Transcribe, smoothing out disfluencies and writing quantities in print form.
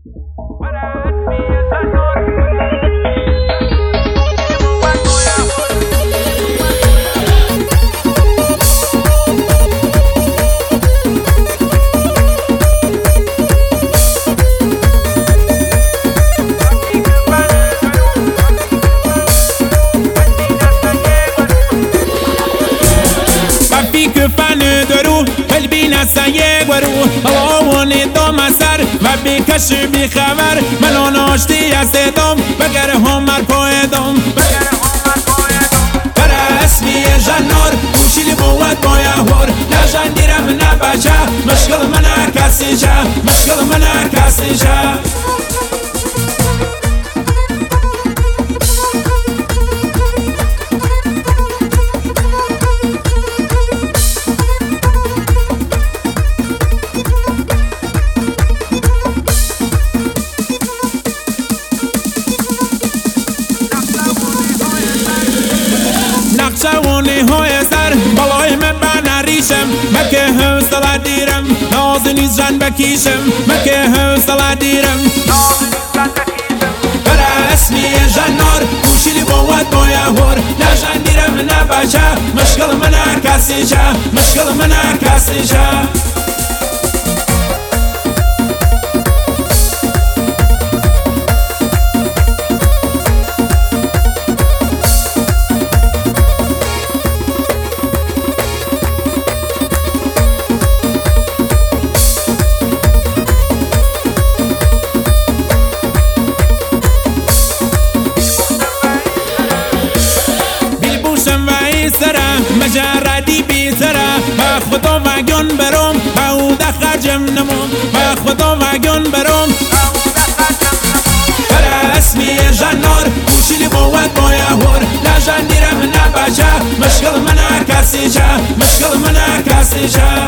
سایه گرو هواونی دو مسر و بیکش بی خبر من آشتی از دم بگر همر پایدم پر اسمی جنار کوشیلی بود بایا هور نجان دیرم نباشه مشکل من کسی جا مشکل من کسی جا نقشوانی های سر بالای من بنریشم مکه حوصله دیرم نازنی زن بکیشم مکه حوصله دیرم پر اسمی جنار کوشیلی بود بایا هور نجان دیرم نباشه مشکل من کسی جا مشکل من کسی جا مجردی بیتره با خدا وگن برم با خرجم نمون با خدا وگن برم پر اسمی جنار کوشیلی بود بایا هور نجان دیرم نباشه مشکل من کسی جا مشکل من کسی جا